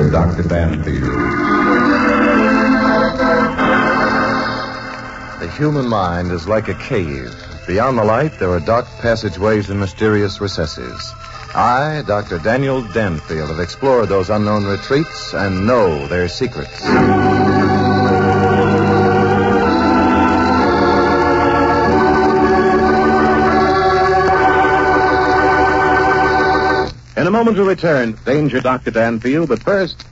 Dr. Danfield. The human mind is like a cave. Beyond the light, there are dark passageways and mysterious recesses. I, Dr. Daniel Danfield, have explored those unknown retreats and know their secrets. In a moment we'll return. Danger, Dr. Danfield, but first...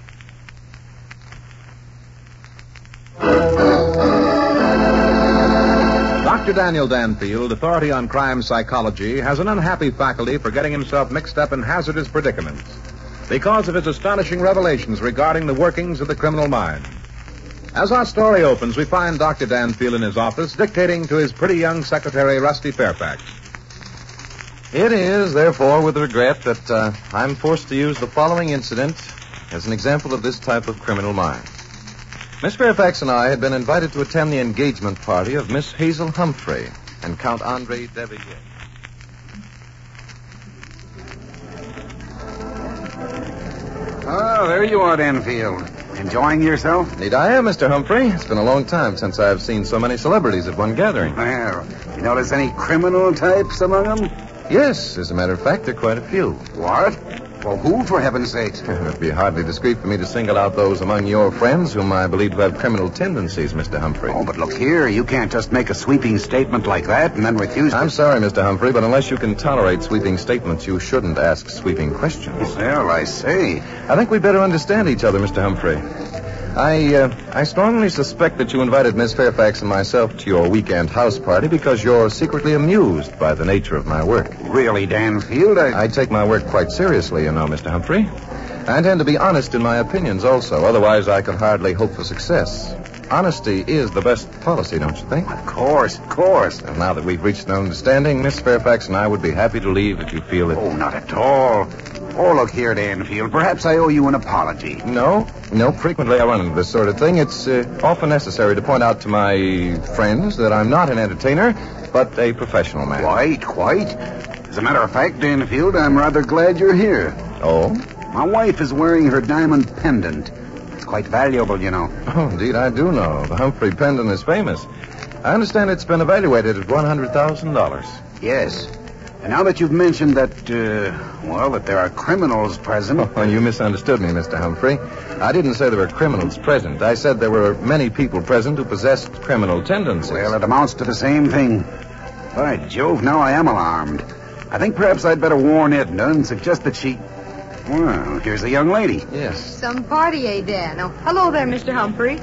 Dr. Daniel Danfield, authority on crime psychology, has an unhappy faculty for getting himself mixed up in hazardous predicaments because of his astonishing revelations regarding the workings of the criminal mind. As our story opens, we find Dr. Danfield in his office dictating to his pretty young secretary, Rusty Fairfax. It is, therefore, with regret that I'm forced to use the following incident as an example of this type of criminal mind. Miss Fairfax and I had been invited to attend the engagement party of Miss Hazel Humphrey and Count Andre de Villiers. Oh, there you are, Danfield. Enjoying yourself? Indeed I am, Mr. Humphrey. It's been a long time since I've seen so many celebrities at one gathering. Well, you notice any criminal types among them? Yes, as a matter of fact, there are quite a few. What? Well, who, for heaven's sakes? It would be hardly discreet for me to single out those among your friends whom I believe to have criminal tendencies, Mr. Humphrey. Oh, but look here. You can't just make a sweeping statement like that and then refuse to... I'm sorry, Mr. Humphrey, but unless you can tolerate sweeping statements, you shouldn't ask sweeping questions. Well, I say. I think we better understand each other, Mr. Humphrey. I strongly suspect that you invited Miss Fairfax and myself to your weekend house party because you're secretly amused by the nature of my work. Really, Danfield? I take my work quite seriously, you know, Mr. Humphrey. I intend to be honest in my opinions also. Otherwise, I could hardly hope for success. Honesty is the best policy, don't you think? Of course, of course. And now that we've reached an understanding, Miss Fairfax and I would be happy to leave if you feel it. Oh, not at all. Oh, look here, Danfield. Perhaps I owe you an apology. No. Frequently I run into this sort of thing. It's often necessary to point out to my friends that I'm not an entertainer, but a professional man. Quite. As a matter of fact, Danfield, I'm rather glad you're here. Oh? My wife is wearing her diamond pendant. It's quite valuable, you know. Oh, indeed, I do know. The Humphrey pendant is famous. I understand it's been evaluated at $100,000. Yes. And now that you've mentioned that, that there are criminals present... Oh, you misunderstood me, Mr. Humphrey. I didn't say there were criminals present. I said there were many people present who possessed criminal tendencies. Well, it amounts to the same thing. By Jove, now I am alarmed. I think perhaps I'd better warn Edna and suggest that she... Well, here's a young lady. Yes. Some party, eh, Dan? Oh, hello there, Mr. Humphrey.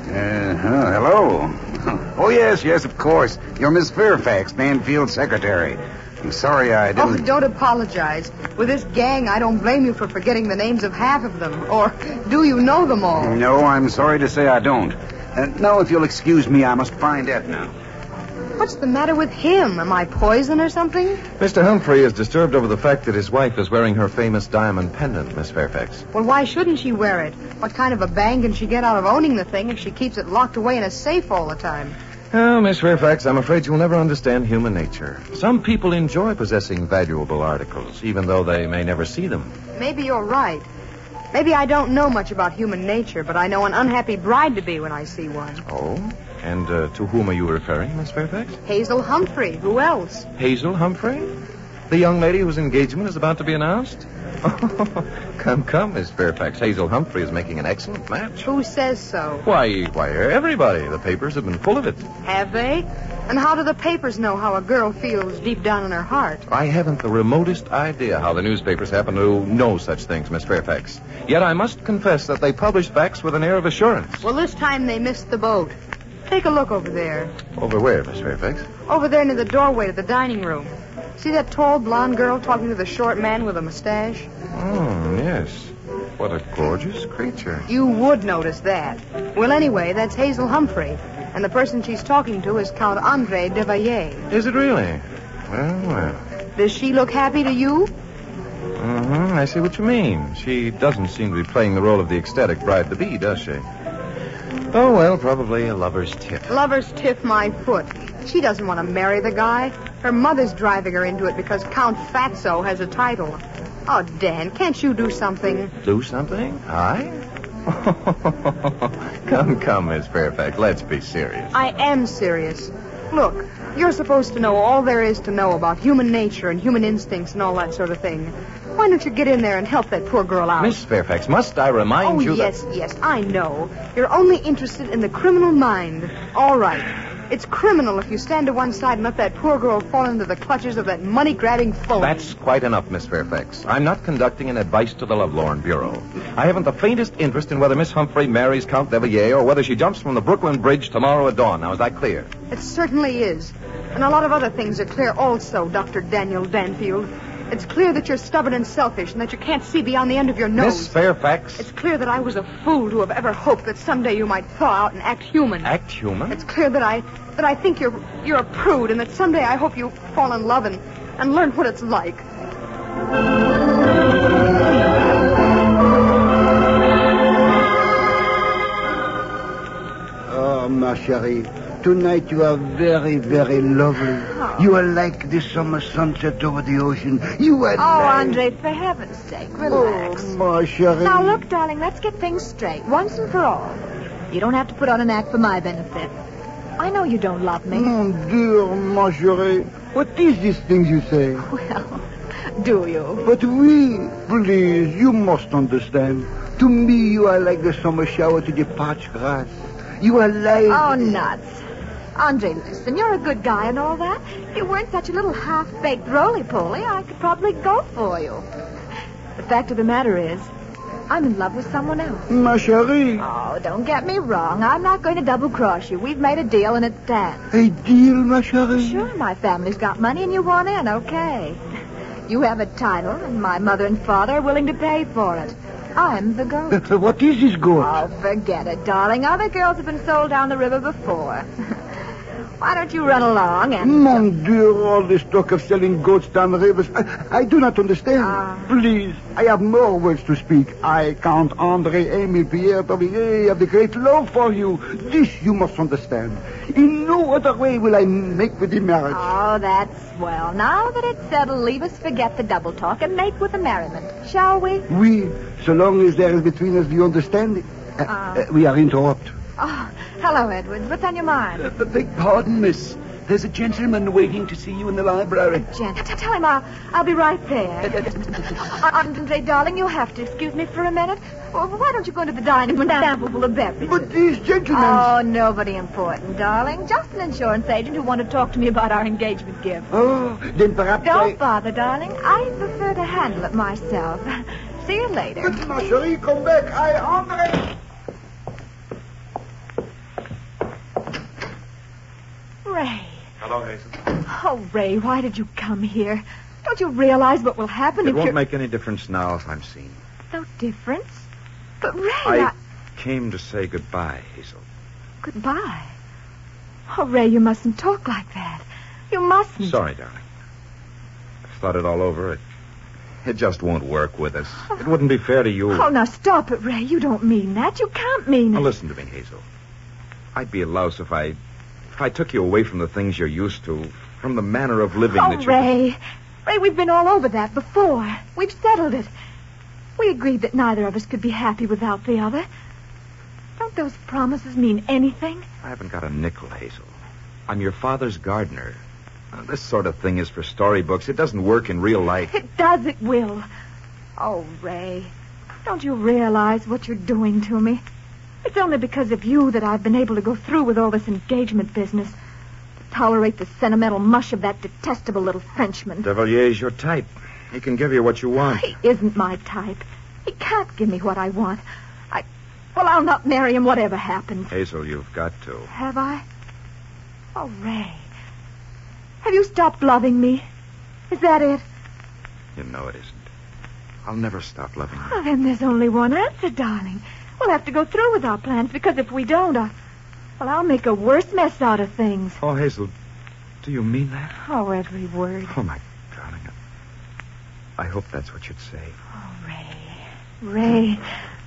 Hello. Oh, yes, of course. You're Miss Fairfax, Danfield's secretary. I'm sorry I didn't... Oh, don't apologize. With this gang, I don't blame you for forgetting the names of half of them. Or do you know them all? No, I'm sorry to say I don't. Now, if you'll excuse me, I must find Edna. What's the matter with him? Am I poison or something? Mr. Humphrey is disturbed over the fact that his wife is wearing her famous diamond pendant, Miss Fairfax. Well, why shouldn't she wear it? What kind of a bang can she get out of owning the thing if she keeps it locked away in a safe all the time? Oh, Miss Fairfax, I'm afraid you'll never understand human nature. Some people enjoy possessing valuable articles, even though they may never see them. Maybe you're right. Maybe I don't know much about human nature, but I know an unhappy bride-to-be when I see one. Oh? And to whom are you referring, Miss Fairfax? Hazel Humphrey. Who else? Hazel Humphrey? The young lady whose engagement is about to be announced? Oh, come, Miss Fairfax. Hazel Humphrey is making an excellent match. Who says so? Why, everybody. The papers have been full of it. Have they? And how do the papers know how a girl feels deep down in her heart? I haven't the remotest idea how the newspapers happen to know such things, Miss Fairfax. Yet I must confess that they publish facts with an air of assurance. Well, this time they missed the boat. Take a look over there. Over where, Miss Fairfax? Over there near the doorway to the dining room. See that tall blonde girl talking to the short man with a mustache? Oh, yes. What a gorgeous creature. You would notice that. Well, anyway, that's Hazel Humphrey. And the person she's talking to is Count Andre de Villiers. Is it really? Well. Does she look happy to you? I see what you mean. She doesn't seem to be playing the role of the ecstatic bride-to-be, does she? Oh, well, probably a lover's tiff. Lover's tiff, my foot. She doesn't want to marry the guy. Her mother's driving her into it because Count Fatso has a title. Oh, Dan, can't you do something? Do something? I? Come, Miss Fairfax. Let's be serious. I am serious. Look, you're supposed to know all there is to know about human nature and human instincts and all that sort of thing. Why don't you get in there and help that poor girl out? Miss Fairfax, must I remind you that... Oh, yes, I know. You're only interested in the criminal mind. All right. It's criminal if you stand to one side and let that poor girl fall into the clutches of that money-grabbing phony. That's quite enough, Miss Fairfax. I'm not conducting an advice to the Lovelorn Bureau. I haven't the faintest interest in whether Miss Humphrey marries Count de Villiers or whether she jumps from the Brooklyn Bridge tomorrow at dawn. Now, is that clear? It certainly is. And a lot of other things are clear also, Dr. Daniel Danfield. It's clear that you're stubborn and selfish and that you can't see beyond the end of your nose. Miss Fairfax. It's clear that I was a fool to have ever hoped that someday you might thaw out and act human. Act human? It's clear that I think you're a prude and that someday I hope you fall in love and learn what it's like. Oh, ma chérie. Tonight you are very, very lovely. Oh. You are like the summer sunset over the ocean. You are Andre, for heaven's sake, relax. Oh, ma chérie. Now, look, darling, let's get things straight, once and for all. You don't have to put on an act for my benefit. I know you don't love me. Mon Dieu, ma chérie. What is these things you say? Well, do you? But please, you must understand. To me, you are like the summer shower to the parched grass. You are like... Oh, nuts. Andre, listen, you're a good guy and all that. If you weren't such a little half-baked roly-poly, I could probably go for you. The fact of the matter is, I'm in love with someone else. Ma chérie. Oh, don't get me wrong. I'm not going to double-cross you. We've made a deal and it stands. A deal, ma chérie? Sure, my family's got money and you want in, okay. You have a title and my mother and father are willing to pay for it. I'm the goat. What is this goat? Oh, forget it, darling. Other girls have been sold down the river before. Why don't you run along and... Mon Dieu, all this talk of selling goats down the rivers. I do not understand. Please, I have more words to speak. I, Count André-Émile Pierre Tavilliers, have the great love for you. This you must understand. In no other way will I make with the marriage. Oh, that's swell. Now that it's settled, leave us forget the double talk and make with the merriment. Shall we? Oui, so long as there is between us the understanding. We are interrupted. Oh, hello, Edwards. What's on your mind? Beg pardon, miss. There's a gentleman waiting to see you in the library. Tell him I'll be right there. Andre, darling, you'll have to excuse me for a minute. Well, why don't you go into the dining room and sample full of beverages? But these gentlemen... Oh, nobody important, darling. Just an insurance agent who wanted to talk to me about our engagement gift. Oh, then perhaps Don't bother, darling. I prefer to handle it myself. See you later. Ma chérie, come back. Andre... Ray. Hello, Hazel. Oh, Ray, why did you come here? Don't you realize what will happen It if won't make any difference now if I'm seen. No difference? But, Ray, I came to say goodbye, Hazel. Goodbye? Oh, Ray, you mustn't talk like that. You mustn't. Sorry, darling. I've thought it all over. It just won't work with us. It wouldn't be fair to you. Oh, now stop it, Ray. You don't mean that. You can't mean it. Now, listen to me, Hazel. I'd be a louse if I took you away from the things you're used to, from the manner of living that you... Ray. Ray, we've been all over that before. We've settled it. We agreed that neither of us could be happy without the other. Don't those promises mean anything? I haven't got a nickel, Hazel. I'm your father's gardener. This sort of thing is for storybooks. It doesn't work in real life. It does, it will. Oh, Ray, don't you realize what you're doing to me? It's only because of you that I've been able to go through with all this engagement business. Tolerate the sentimental mush of that detestable little Frenchman. De Villier's your type. He can give you what you want. He isn't my type. He can't give me what I want. I'll not marry him whatever happens. Hazel, you've got to. Have I? Oh, Ray. Have you stopped loving me? Is that it? You know it isn't. I'll never stop loving you. Oh, then there's only one answer, darling. We'll have to go through with our plans, because if we don't, I'll make a worse mess out of things. Oh, Hazel, do you mean that? Oh, every word. Oh, my darling. I hope that's what you'd say. Oh, Ray.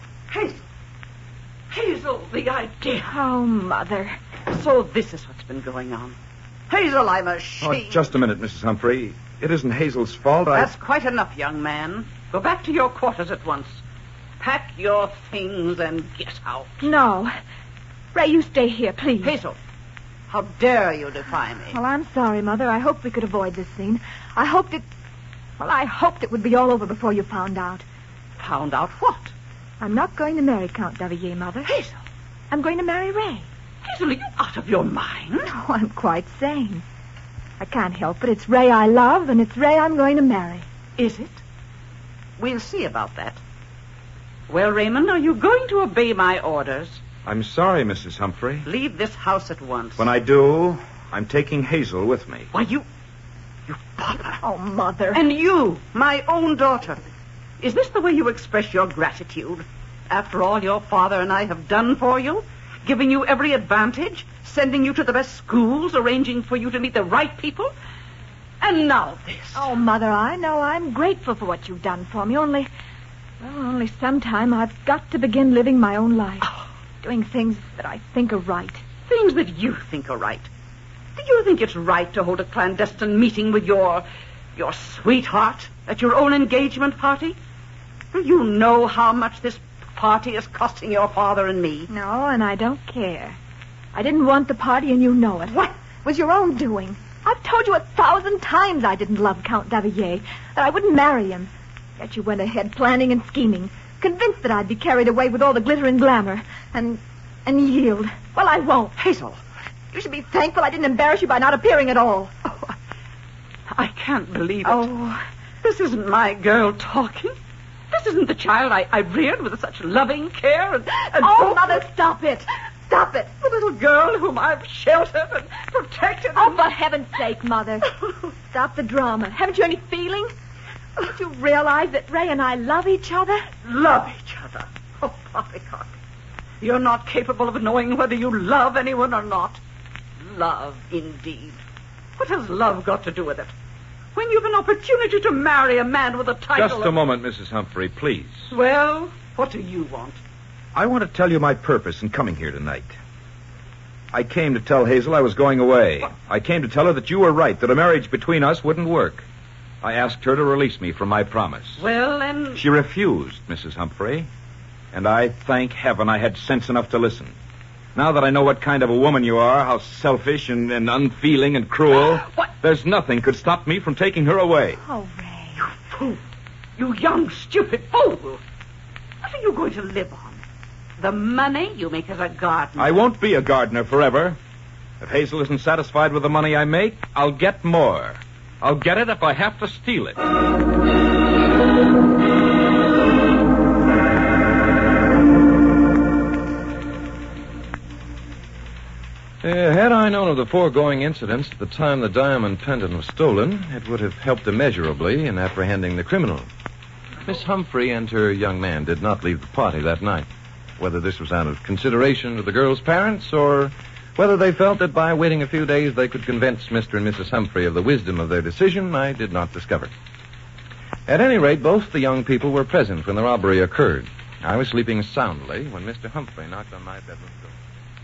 Hazel, the idea. Oh, Mother. So this is what's been going on. Hazel, I'm ashamed. Oh, just a minute, Mrs. Humphrey. It isn't Hazel's fault. That's quite enough, young man. Go back to your quarters at once. Pack your things and get out. No. Ray, you stay here, please. Hazel, how dare you defy me? Well, I'm sorry, Mother. I hoped we could avoid this scene. I hoped it would be all over before you found out. Found out what? I'm not going to marry Count Davillier, Mother. Hazel. I'm going to marry Ray. Hazel, are you out of your mind? No, I'm quite sane. I can't help it. It's Ray I love, and it's Ray I'm going to marry. Is it? We'll see about that. Well, Raymond, are you going to obey my orders? I'm sorry, Mrs. Humphrey. Leave this house at once. When I do, I'm taking Hazel with me. Why, you bother. Oh, Mother. And you, my own daughter. Is this the way you express your gratitude? After all your father and I have done for you? Giving you every advantage? Sending you to the best schools? Arranging for you to meet the right people? And now this. Oh, Mother, I know I'm grateful for what you've done for me. Only sometime I've got to begin living my own life. Doing things that I think are right. Things that you think are right. Do you think it's right to hold a clandestine meeting with your sweetheart at your own engagement party? Do you know how much this party is costing your father and me? No, and I don't care. I didn't want the party, and you know it. What? It was your own doing. I've told you 1,000 times I didn't love Count Davillier, that I wouldn't marry him. Yet you went ahead planning and scheming, convinced that I'd be carried away with all the glitter and glamour, and yield. Well, I won't. Hazel. You should be thankful I didn't embarrass you by not appearing at all. Oh, I can't believe it. Oh. This isn't my girl talking. This isn't the child I reared with such loving care and Oh, Mother, stop it. Stop it. The little girl whom I've sheltered and protected. Oh, for heaven's sake, Mother. Stop the drama. Haven't you any feeling? Don't you realize that Ray and I love each other? Love each other? Oh, Poppycock. You're not capable of knowing whether you love anyone or not. Love, indeed. What has love got to do with it? When you've an opportunity to marry a man with a title... Just a moment, Mrs. Humphrey, please. Well, what do you want? I want to tell you my purpose in coming here tonight. I came to tell Hazel I was going away. I came to tell her that you were right, that a marriage between us wouldn't work. I asked her to release me from my promise. Well, then... She refused, Mrs. Humphrey. And I thank heaven I had sense enough to listen. Now that I know what kind of a woman you are, how selfish and unfeeling and cruel, there's nothing could stop me from taking her away. Oh, Ray. You fool. You young, stupid fool. What are you going to live on? The money you make as a gardener? I won't be a gardener forever. If Hazel isn't satisfied with the money I make, I'll get more. I'll get it if I have to steal it. Had I known of the foregoing incidents at the time the diamond pendant was stolen, it would have helped immeasurably in apprehending the criminal. Miss Humphrey and her young man did not leave the party that night. Whether this was out of consideration to the girl's parents, or whether they felt that by waiting a few days they could convince Mr. and Mrs. Humphrey of the wisdom of their decision, I did not discover. At any rate, both the young people were present when the robbery occurred. I was sleeping soundly when Mr. Humphrey knocked on my bedroom door.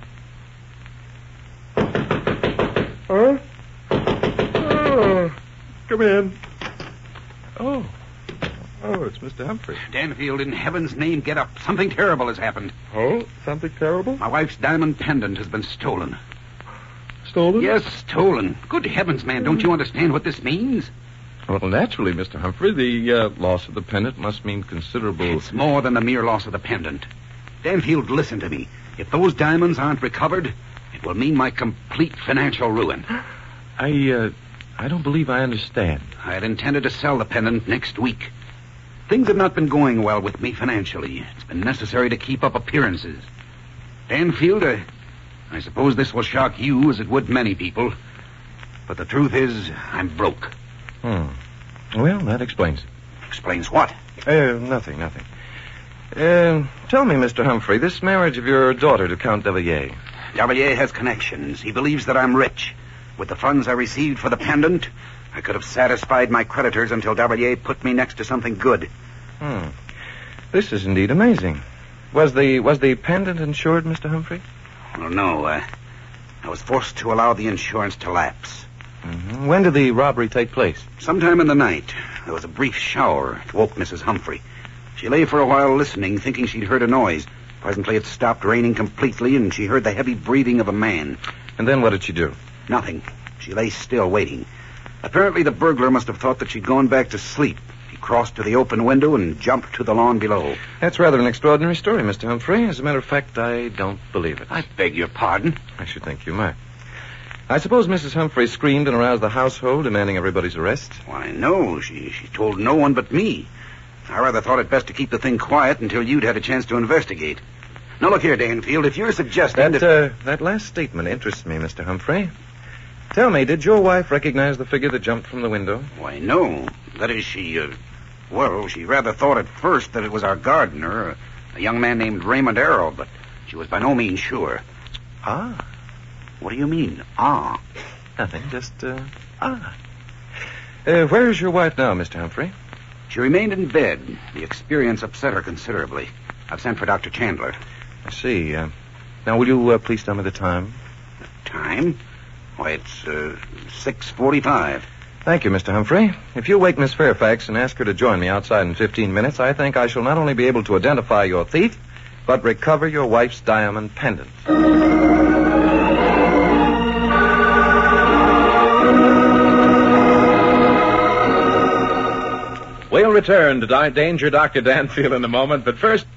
Huh? Oh, come in. Oh, it's Mr. Humphrey. Danfield, in heaven's name, get up. Something terrible has happened. Oh, something terrible? My wife's diamond pendant has been stolen. Stolen? Yes, stolen. Good heavens, man, don't you understand what this means? Well, naturally, Mr. Humphrey, the loss of the pendant must mean considerable... It's more than the mere loss of the pendant. Danfield, listen to me. If those diamonds aren't recovered, it will mean my complete financial ruin. I don't believe I understand. I had intended to sell the pendant next week. Things have not been going well with me financially. It's been necessary to keep up appearances. Danfield, I suppose this will shock you as it would many people. But the truth is, I'm broke. Well, that explains it. Explains what? Nothing. Tell me, Mr. Humphrey, this marriage of your daughter to Count Davillier. Davillier has connections. He believes that I'm rich. With the funds I received for the pendant, I could have satisfied my creditors until Davillier put me next to something good. This is indeed amazing. Was the pendant insured, Mr. Humphrey? Well, no. I was forced to allow the insurance to lapse. Mm-hmm. When did the robbery take place? Sometime in the night. There was a brief shower. It woke Mrs. Humphrey. She lay for a while listening, thinking she'd heard a noise. Presently it stopped raining completely, and she heard the heavy breathing of a man. And then what did she do? Nothing. She lay still, waiting. Apparently the burglar must have thought that she'd gone back to sleep. He crossed to the open window and jumped to the lawn below. That's rather an extraordinary story, Mr. Humphrey. As a matter of fact, I don't believe it. I beg your pardon? I should think you might. I suppose Mrs. Humphrey screamed and aroused the household, demanding everybody's arrest? Why, no. She told no one but me. I rather thought it best to keep the thing quiet until you'd had a chance to investigate. Now, look here, Danfield, if you're suggesting that last statement interests me, Mr. Humphrey. Tell me, did your wife recognize the figure that jumped from the window? Why, no. That is, she rather thought at first that it was our gardener, a young man named Raymond Arrow, but she was by no means sure. Ah. What do you mean, ah? Nothing, just, where's your wife now, Mr. Humphrey? She remained in bed. The experience upset her considerably. I've sent for Dr. Chandler. I see. Now, will you please tell me the time? The time? Why, it's 6:45. Thank you, Mr. Humphrey. If you'll wake Miss Fairfax and ask her to join me outside in 15 minutes, I think I shall not only be able to identify your thief, but recover your wife's diamond pendant. We'll return to Danger Dr. Danfield in a moment, but first...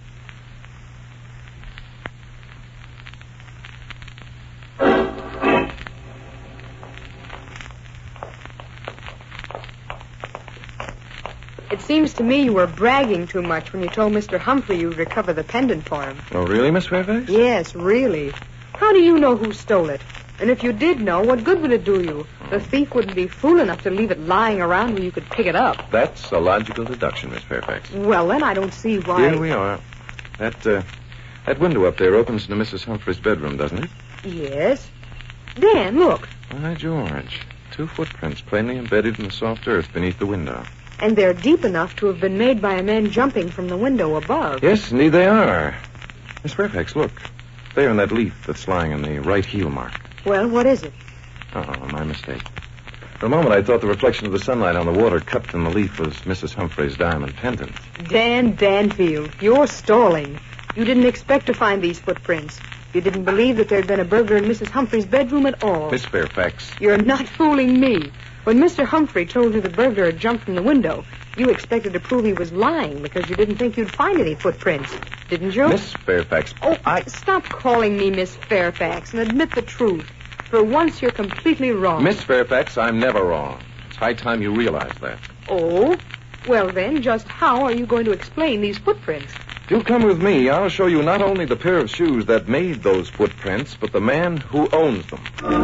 It seems to me you were bragging too much when you told Mr. Humphrey you'd recover the pendant for him. Oh, really, Miss Fairfax? Yes, really. How do you know who stole it? And if you did know, what good would it do you? The thief wouldn't be fool enough to leave it lying around where you could pick it up. That's a logical deduction, Miss Fairfax. Well, then I don't see why... Here we are. That window up there opens into Mrs. Humphrey's bedroom, doesn't it? Yes. Dan, look. By George. 2 footprints plainly embedded in the soft earth beneath the window. And they're deep enough to have been made by a man jumping from the window above. Yes, indeed they are. Miss Fairfax, look. There in that leaf that's lying in the right heel mark. Well, what is it? Oh, my mistake. For a moment, I thought the reflection of the sunlight on the water cupped in the leaf was Mrs. Humphrey's diamond pendant. Dan Danfield, you're stalling. You didn't expect to find these footprints. You didn't believe that there'd been a burglar in Mrs. Humphrey's bedroom at all. Miss Fairfax. You're not fooling me. When Mr. Humphrey told you the burglar had jumped from the window, you expected to prove he was lying because you didn't think you'd find any footprints. Didn't you? Miss Fairfax. Oh, stop calling me Miss Fairfax and admit the truth. For once, you're completely wrong. Miss Fairfax, I'm never wrong. It's high time you realize that. Oh? Well, then, just how are you going to explain these footprints? If you'll come with me, I'll show you not only the pair of shoes that made those footprints, but the man who owns them.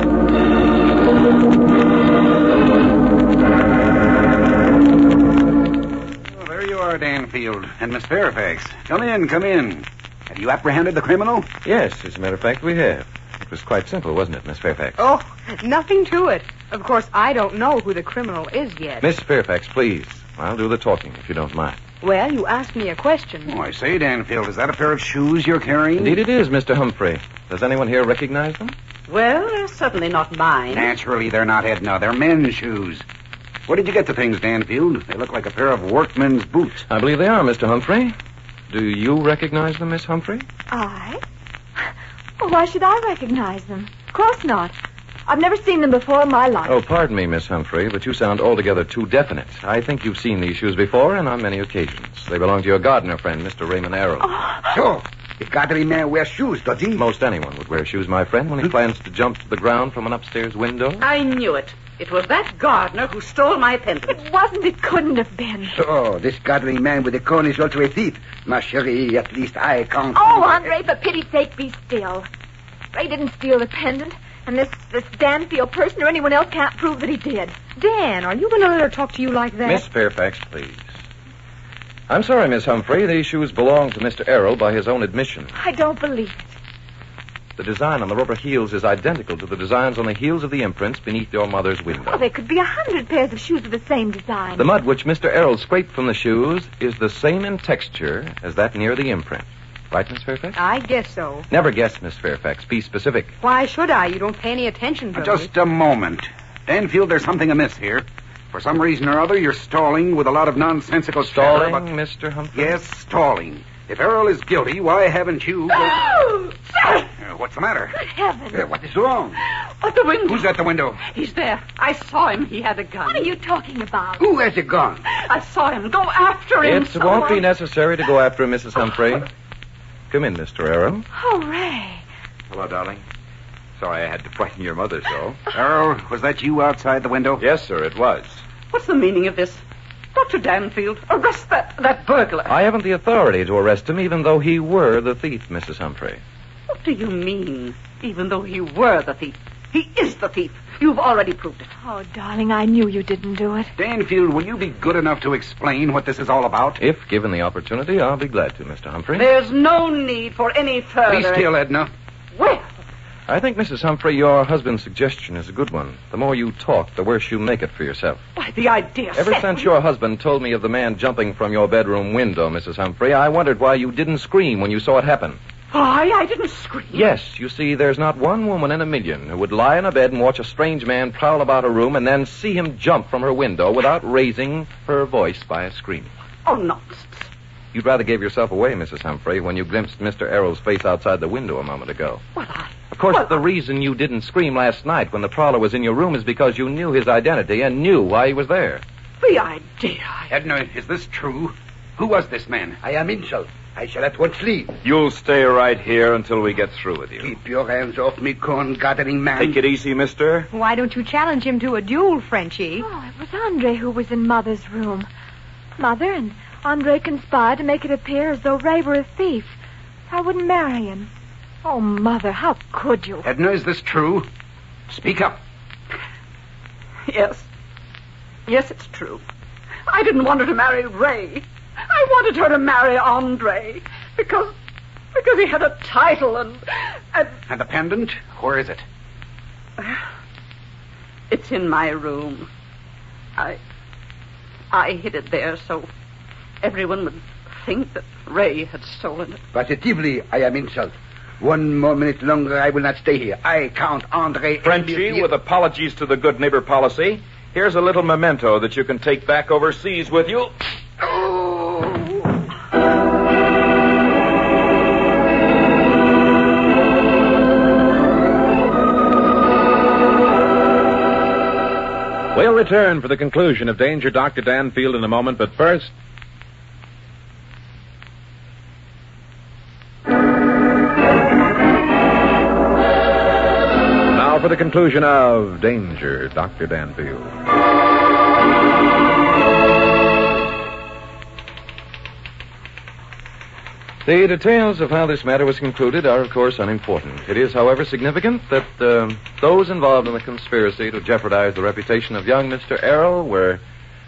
Well, there you are, Danfield. And Miss Fairfax. Come in, come in. Have you apprehended the criminal? Yes, as a matter of fact, we have. It was quite simple, wasn't it, Miss Fairfax? Oh, nothing to it. Of course, I don't know who the criminal is yet. Miss Fairfax, please. I'll do the talking, if you don't mind. Well, you asked me a question. Oh, I say, Danfield, is that a pair of shoes you're carrying? Indeed it is, Mr. Humphrey. Does anyone here recognize them? Well, they're certainly not mine. Naturally, they're not, Edna. They're men's shoes. Where did you get the things, Danfield? They look like a pair of workmen's boots. I believe they are, Mr. Humphrey. Do you recognize them, Miss Humphrey? I? Well, why should I recognize them? Of course not. I've never seen them before in my life. Oh, pardon me, Miss Humphrey, but you sound altogether too definite. I think you've seen these shoes before and on many occasions. They belong to your gardener friend, Mr. Raymond Arrow. So, the gardening man wears shoes, does he? Most anyone would wear shoes, my friend, when he plans to jump to the ground from an upstairs window. I knew it. It was that gardener who stole my pendant. It wasn't. It couldn't have been. So, this gardening man with the cone is also a thief. Ma chérie, at least I can't... Oh, Andre, for pity's sake, be still. Ray didn't steal the pendant. And this Danfield person or anyone else can't prove that he did. Dan, are you going to let her talk to you like that? Miss Fairfax, please. I'm sorry, Miss Humphrey. These shoes belong to Mr. Errol by his own admission. I don't believe it. The design on the rubber heels is identical to the designs on the heels of the imprints beneath your mother's window. Oh, there could be 100 pairs of shoes of the same design. The mud which Mr. Errol scraped from the shoes is the same in texture as that near the imprint. Right, Miss Fairfax? I guess so. Never guess, Miss Fairfax. Be specific. Why should I? You don't pay any attention to me. Just a moment. Danfield, there's something amiss here. For some reason or other, you're stalling with a lot of nonsensical Stalling, chatter about- Mr. Humphrey? Yes, stalling. If Errol is guilty, why haven't you... Oh, sir! What's the matter? Good heavens. What is wrong? At the window. Who's at the window? He's there. I saw him. He had a gun. What are you talking about? Who has a gun? I saw him. Go after him. It won't be necessary to go after him, Mrs. Humphrey. Come in, Mr. Errol. Oh, Ray. Hello, darling. Sorry I had to frighten your mother so. Errol, was that you outside the window? Yes, sir, it was. What's the meaning of this? Dr. Danfield, arrest that burglar. I haven't the authority to arrest him, even though he were the thief, Mrs. Humphrey. What do you mean, even though he were the thief? He is the thief. You've already proved it. Oh, darling, I knew you didn't do it. Danfield, will you be good enough to explain what this is all about? If given the opportunity, I'll be glad to, Mr. Humphrey. There's no need for any further... Be still, Edna. Well, I think, Mrs. Humphrey, your husband's suggestion is a good one. The more you talk, the worse you make it for yourself. why, the idea... Ever set since me- your husband told me of the man jumping from your bedroom window, Mrs. Humphrey, I wondered why you didn't scream when you saw it happen. I didn't scream. Yes, you see, there's not one woman in a million who would lie in a bed and watch a strange man prowl about a room and then see him jump from her window without raising her voice by a scream. Oh, nonsense. You'd rather gave yourself away, Mrs. Humphrey, when you glimpsed Mr. Errol's face outside the window a moment ago. Well, Of course, Well, the reason you didn't scream last night when the prowler was in your room is because you knew his identity and knew why he was there. the idea... Edna, is this true? Who was this man? I am Insult. I shall at once leave. You'll stay right here until we get through with you. Keep your hands off me, corn-gathering man. Take it easy, mister. Why don't you challenge him to a duel, Frenchie? Oh, it was Andre who was in Mother's room. Mother and Andre conspired to make it appear as though Ray were a thief. I wouldn't marry him. Oh, Mother, how could you? Edna, is this true? Speak up. Yes. Yes, it's true. I didn't want her to marry Ray. I wanted her to marry Andre because he had a title and And the pendant? Where is it? it's in my room. I hid it there so everyone would think that Ray had stolen it. Positively, I am Insult. One more minute longer, I will not stay here. I count Andre... Frenchie, with apologies to the good neighbor policy, here's a little memento that you can take back overseas with you. We'll return for the conclusion of Danger Dr. Danfield in a moment, but first... Now for the conclusion of Danger Dr. Danfield. The details of how this matter was concluded are, of course, unimportant. It is, however, significant that those involved in the conspiracy to jeopardize the reputation of young Mr. Errol were...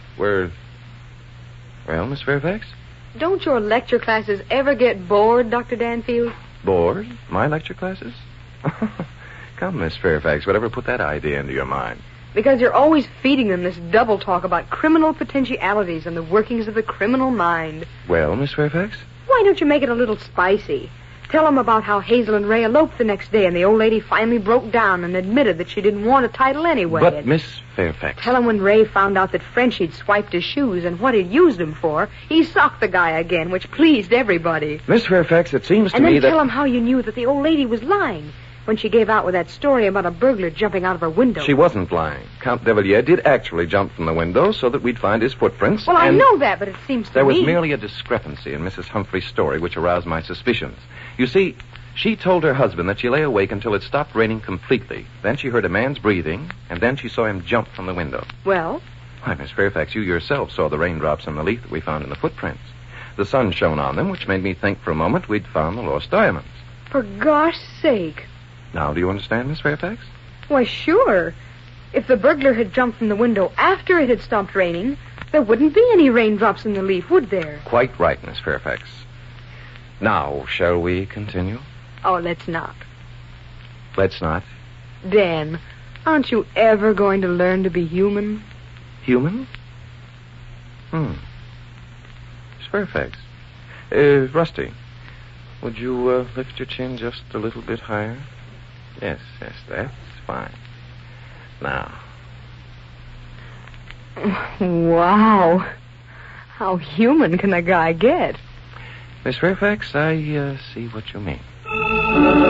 Well, Miss Fairfax? Don't your lecture classes ever get bored, Dr. Danfield? Bored? My lecture classes? Come, Miss Fairfax, whatever put that idea into your mind? Because you're always feeding them this double talk about criminal potentialities and the workings of the criminal mind. Well, Miss Fairfax? Why don't you make it a little spicy? Tell them about how Hazel and Ray eloped the next day and the old lady finally broke down and admitted that she didn't want a title anyway. But, Miss Fairfax... Tell them when Ray found out that Frenchie'd swiped his shoes and what he'd used them for, he socked the guy again, which pleased everybody. Miss Fairfax, it seems to And me then that... tell them how you knew that the old lady was lying when she gave out with that story about a burglar jumping out of her window. She wasn't lying. Count de Villiers did actually jump from the window so that we'd find his footprints. Well, I and know that, but it seems to there me... was merely a discrepancy in Mrs. Humphrey's story which aroused my suspicions. You see, she told her husband that she lay awake until it stopped raining completely. Then she heard a man's breathing, and then she saw him jump from the window. Well? Why, Miss Fairfax, you yourself saw the raindrops on the leaf that we found in the footprints. The sun shone on them, which made me think for a moment we'd found the lost diamonds. For gosh sake. Now, do you understand, Miss Fairfax? Why, sure. If the burglar had jumped from the window after it had stopped raining, there wouldn't be any raindrops in the leaf, would there? Quite right, Miss Fairfax. Now, shall we continue? Oh, let's not. Let's not. Dan, aren't you ever going to learn to be human? Human? Miss Fairfax. Rusty, would you lift your chin just a little bit higher? Yes, that's fine. Now, Wow. How human can a guy get? Miss Fairfax, I see what you mean.